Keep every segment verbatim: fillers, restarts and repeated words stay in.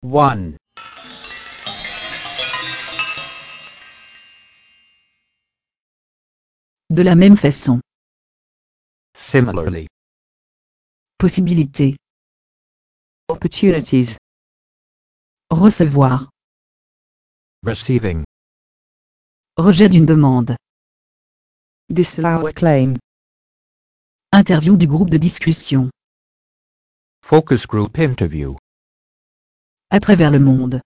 one. De la même façon. Similarly. Possibilité. Opportunities. Recevoir. Receiving. Rejet d'une demande. Disallow a claim. Interview du groupe de discussion. Focus group interview. À travers le monde.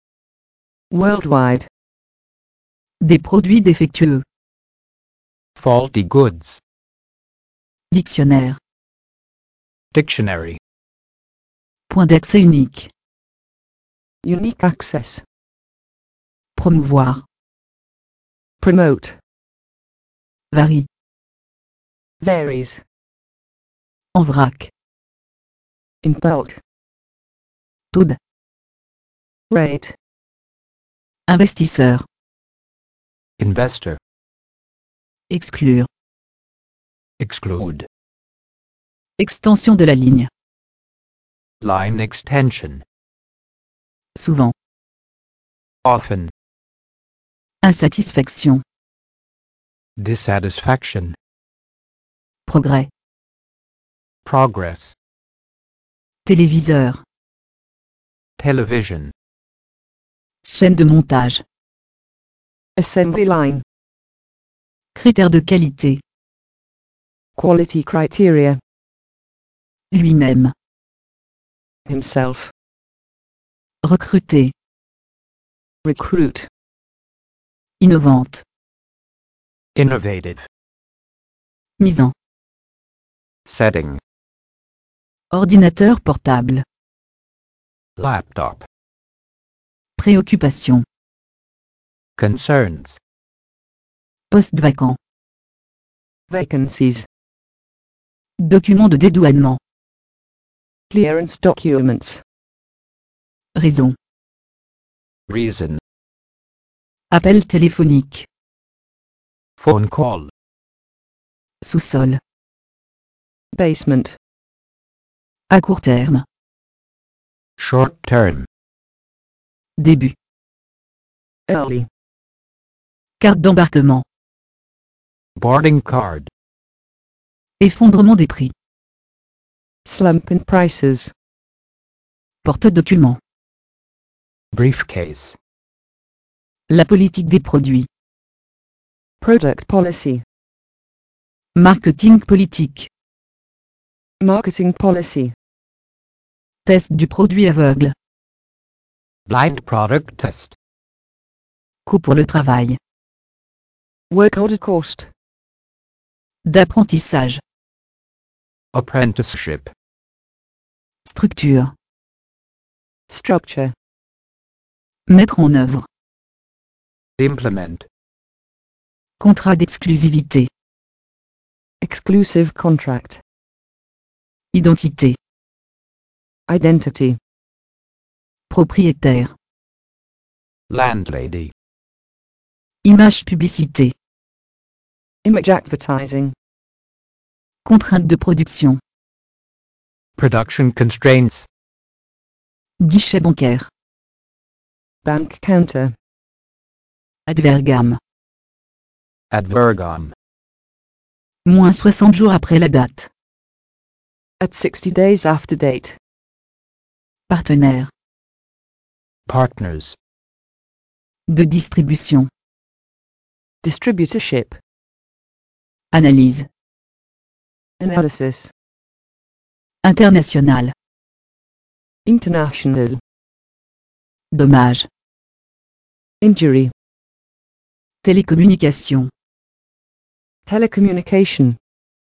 Worldwide. Des produits défectueux. Faulty goods. Dictionnaire. Dictionary. Point d'accès unique. Unique access. Promouvoir. Promote. Varie. Varies. En vrac. In bulk. Taude. Rate. Investisseur. Investor. Exclure. Exclude. Extension de la ligne. Line extension. Souvent. Often. Insatisfaction. Dissatisfaction. Progrès. Progress. Téléviseur. Television. Chaîne de montage. Assembly line. Critères de qualité. Quality criteria. Lui-même. Himself. Recruter. Recruit. Innovante. Innovative. Mise en. Setting. Ordinateur portable. Laptop. Préoccupation. Concerns. Poste vacant. Vacancies. Document de dédouanement. Clearance documents. Raison. Reason. Appel téléphonique. Phone call. Sous-sol. Basement. À court terme. Short term. Début. Early. Carte d'embarquement. Boarding card. Effondrement des prix. Slump in prices. Porte-document. Briefcase. La politique des produits. Product policy. Marketing politique. Marketing policy. Test du produit aveugle. Blind product test. Coût pour le travail. Work order cost. D'apprentissage. Apprenticeship. Structure. Structure. Mettre en œuvre. Implement. Contrat d'exclusivité. Exclusive contract. Identité. Identity. Propriétaire. Landlady. Image publicité. Image advertising. Contrainte de production. Production constraints. Guichet bancaire. Bank counter. Advergame. Advergam. Moins soixante jours après la date. At sixty days after date. Partenaire. Partners. De distribution. Distributorship. Analyse. Analysis. International. International. Dommage. Injury. Télécommunication. Telecommunication.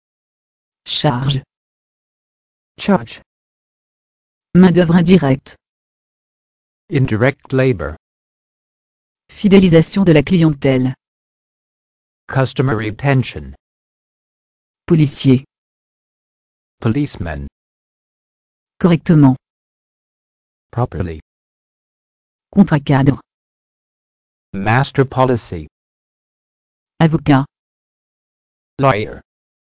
Charge. Charge. Main-d'œuvre indirecte. Indirect labor. Fidélisation de la clientèle. Customer retention. Policier. Policemen. Correctement. Properly. Contrat cadre. Master policy. Avocat. Lawyer.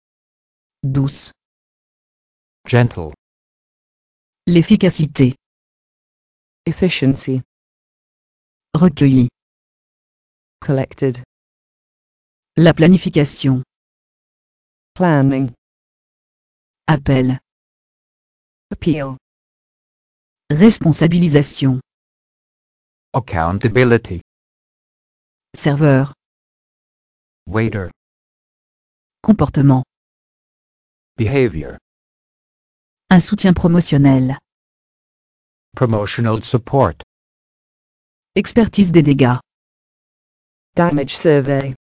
Douce. Gentle. L'efficacité. Efficiency. Recueilli. Collected. La planification. Planning. Appel. Appeal. Responsabilisation. Accountability. Serveur. Waiter. Comportement. Behavior. Un soutien promotionnel. Promotional support. Expertise des dégâts. Damage survey.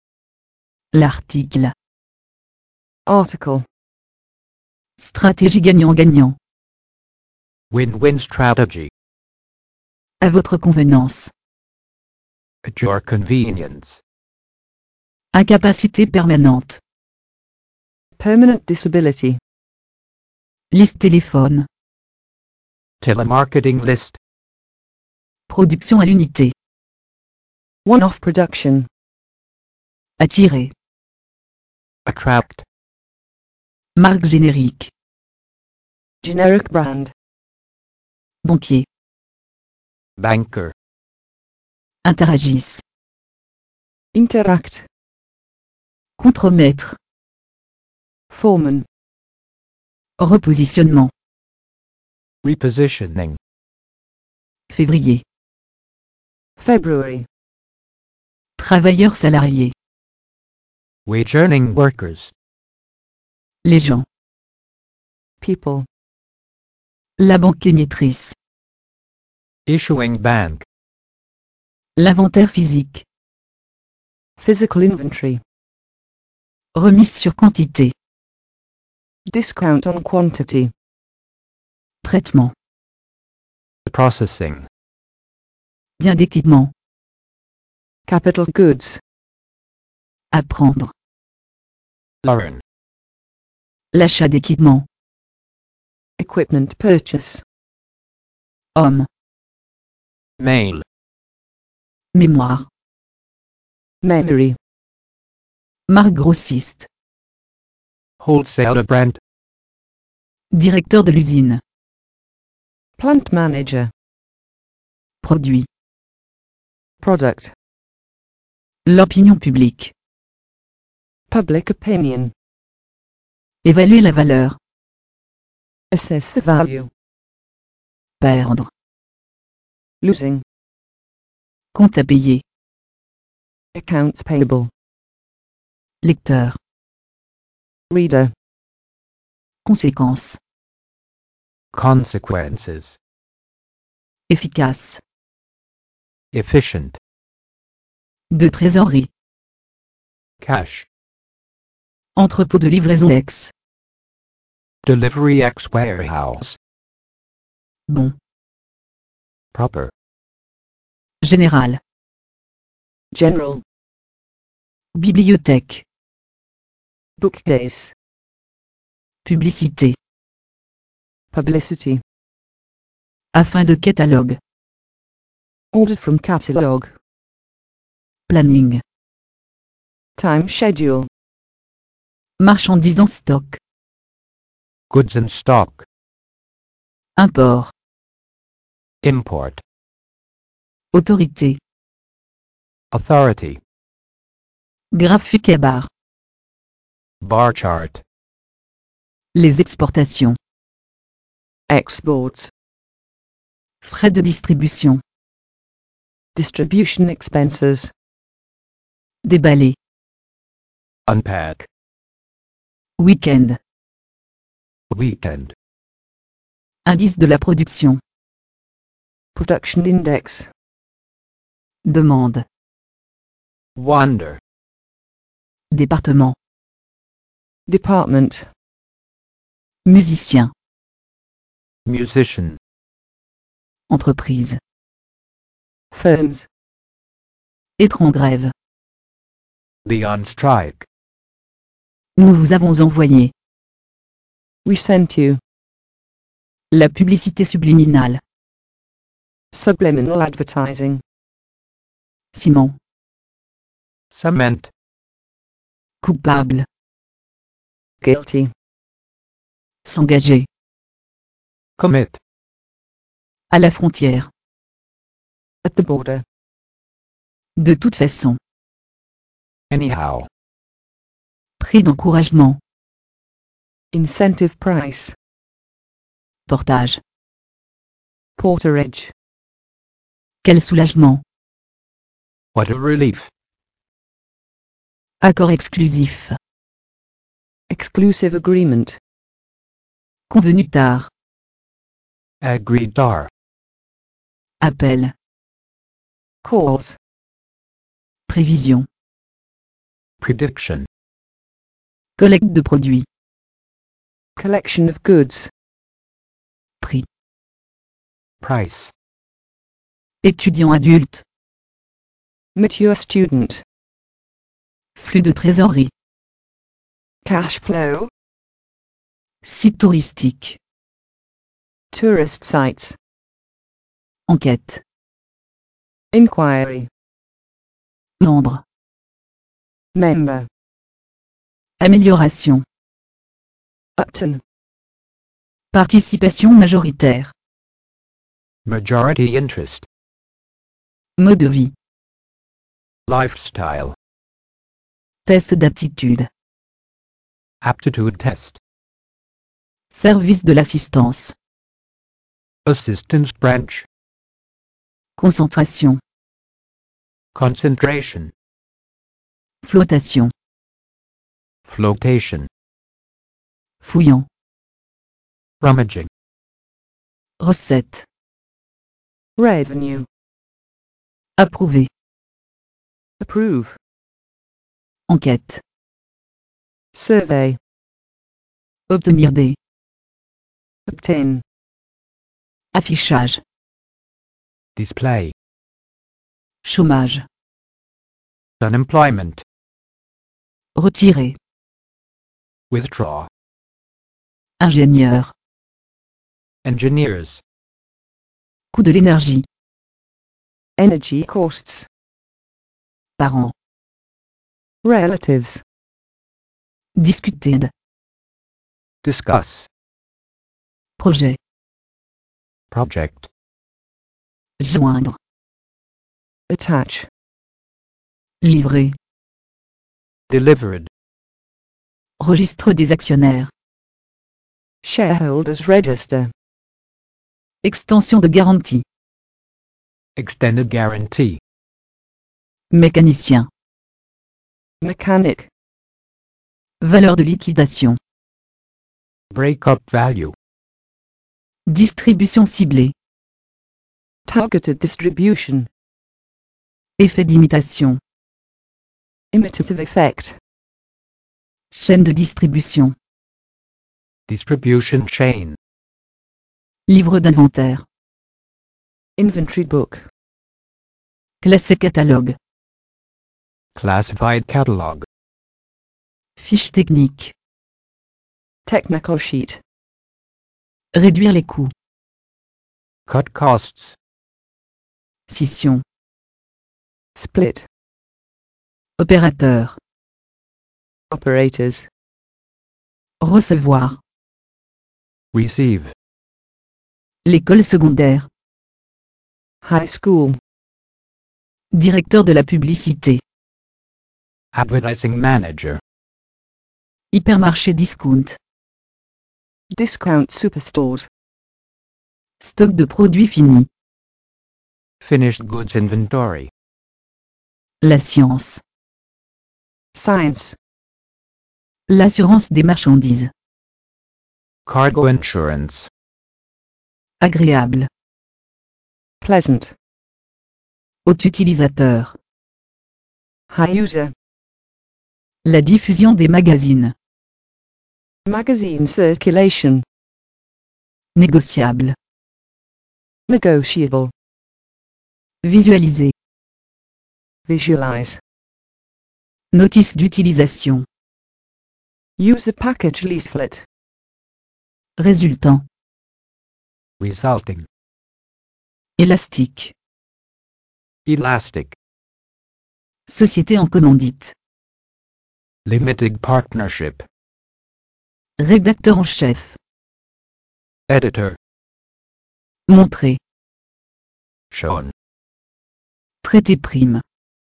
L'article. Article. Stratégie gagnant-gagnant. Win-win strategy. À votre convenance. At your convenience. Incapacité permanente. Permanent disability. Liste téléphone. Telemarketing list. Production à l'unité. One-off production. Attirer. Attract. Marque générique. Generic brand. Banquier. Banker. Interagissent. Interact. Contremaître. Foreman. Repositionnement. Repositioning. Février. February. Travailleurs salariés. Wage earning workers. Les gens. People. La banque émettrice. Issuing bank. L'inventaire physique. Physical inventory. Remise sur quantité. Discount on quantity. Traitement. Processing. Bien d'équipement. Capital goods. Apprendre. Learn. L'achat d'équipement. Equipment purchase. Homme. Mail. Mémoire. Memory. Marque grossiste. Wholesaler brand. Directeur de l'usine. Plant manager. Produit. Product. L'opinion publique. Public opinion. Évaluer la valeur. Assess the value. Perdre. Losing. Compte à payer. Accounts payable. Lecteur. Reader. Conséquence. Consequences. Efficace. Efficient. De trésorerie. Cash. Entrepôt de livraison ex. Delivery ex warehouse. Bon. Proper. Général. General. Bibliothèque. Bookcase. Publicité. Publicity. Afin de catalogue. Ordered from catalog. Planning. Time schedule. Marchandises en stock. Goods in stock. Import. Import. Autorité. Authority. Graphique et barre. Bar chart. Les exportations. Exports. Frais de distribution. Distribution expenses. Déballer. Unpack. Week-end. Weekend. Indice de la production. Production index. Demande. Wonder. Département. Department. Musicien. Musician. Entreprise. Firms. Être en grève. The on strike. Nous vous avons envoyé. We sent you. La publicité subliminale. Subliminal advertising. Ciment. Cement. Coupable. Guilty. S'engager. Commit. À la frontière. At the border. De toute façon. Anyhow. Prix d'encouragement. Incentive price. Portage. Porterage. Quel soulagement. What a relief. Accord exclusif. Exclusive agreement. Convenu tard. Agreed tar. Appel. Calls. Prévision. Prediction. Collecte de produits. Collection of goods. Prix. Price. Étudiant adulte. Mature student. Flux de trésorerie. Cash flow. Site touristique. Tourist sites. Enquête. Inquiry. Membre. Member. Amélioration. Upton. Participation majoritaire. Majority interest. Mode de vie. Lifestyle. Test d'aptitude. Aptitude test. Service de l'assistance. Assistance branch. Concentration. Concentration. Flottation. Flotation. Fouillant. Rummaging. Recette. Revenue. Approuvé. Approve. Enquête. Survey. Obtenir des. Obtain. Affichage. Display. Chômage. Unemployment. Retirer. Withdraw. Ingénieur. Engineers. Coût de l'énergie. Energy costs. Parents. Relatives. Discuted. Discuss. Projet. Project. Joindre. Attach. Livrer. Delivered. Registre des actionnaires. Shareholders register. Extension de garantie. Extended guarantee. Mécanicien. Mechanic. Valeur de liquidation. Break-up value. Distribution ciblée. Targeted distribution. Effet d'imitation. Imitative effect. Chaîne de distribution. Distribution chain. Livre d'inventaire. Inventory book. Classé catalogue. Classified catalog. Fiche technique. Technical sheet. Réduire les coûts. Cut costs. Scission. Split. Opérateur. Operators. Recevoir. Receive. L'école secondaire. High school. Directeur de la publicité. Advertising manager. Hypermarché discount. Discount superstores. Stock de produits finis. Finished goods inventory. La science. Science. L'assurance des marchandises. Cargo insurance. Agréable. Pleasant. Haut utilisateur. High user. La diffusion des magazines. Magazine circulation. Négociable. Negotiable. Visualiser. Visualize. Notice d'utilisation. Use a package leaflet. Résultant. Resulting. Élastique. Elastic. Société en commandite. Limited partnership. Rédacteur en chef. Editor. Montrer. Shown. Traité prime.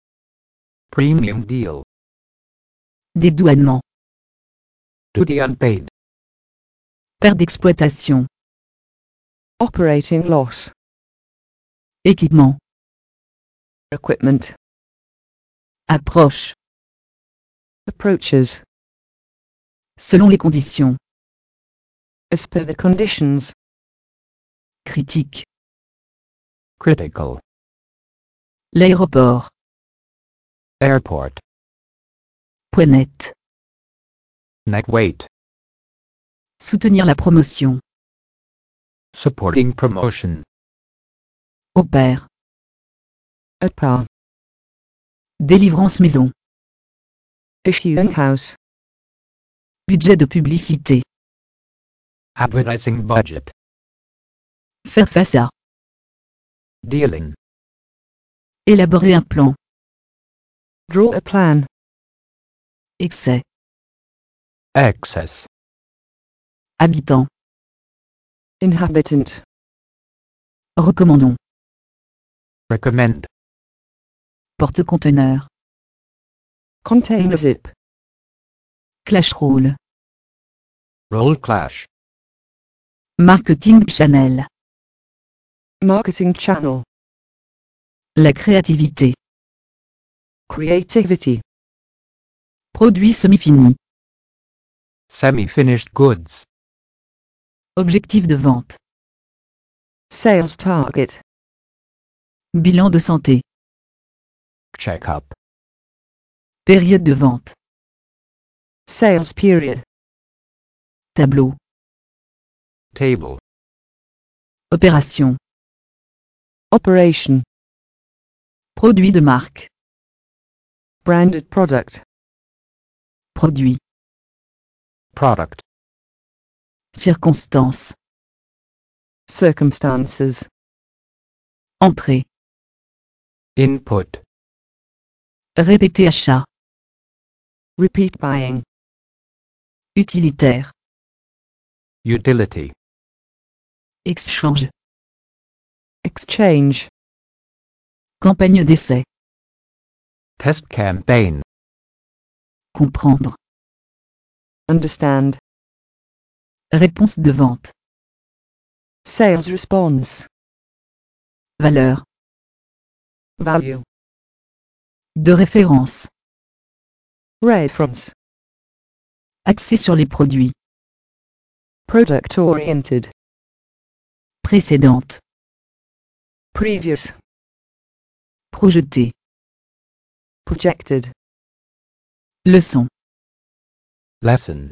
Premium deal. Dédouanement. Duty unpaid. Perte d'exploitation. Operating loss. Équipement. Equipment. Approche. Approaches. Selon les conditions. As per the conditions. Critique. Critical. L'aéroport. Airport. Poignette. Neck weight. Soutenir la promotion. Supporting promotion. Au pair. At par. Délivrance maison. Issuing house. Budget de publicité. Advertising budget. Faire face à. Dealing. Élaborer un plan. Draw a plan. Excès. Excess. Habitant. Inhabitant. Recommandons. Recommend. Porte-conteneur. Container zip. Clash roll. Role clash. Marketing channel. Marketing channel. La créativité. Creativity. Produit semi-fini. Semi-finished goods. Objectif de vente. Sales target. Bilan de santé. Check-up. Période de vente. Sales period. Tableau. Table. Opération. Operation. Produit de marque. Branded product. Produit. Product. Circonstance. Circumstances. Entrée. Input. Répéter achat. Repeat buying. Utilitaire. Utility. Exchange. Exchange. Campagne d'essai. Test campaign. Comprendre. Understand. Réponse de vente. Sales response. Valeur. Value. De référence. Reference. Axé sur les produits. Product oriented. Précédente. Previous. Projeté. Projected. Leçon. Lesson.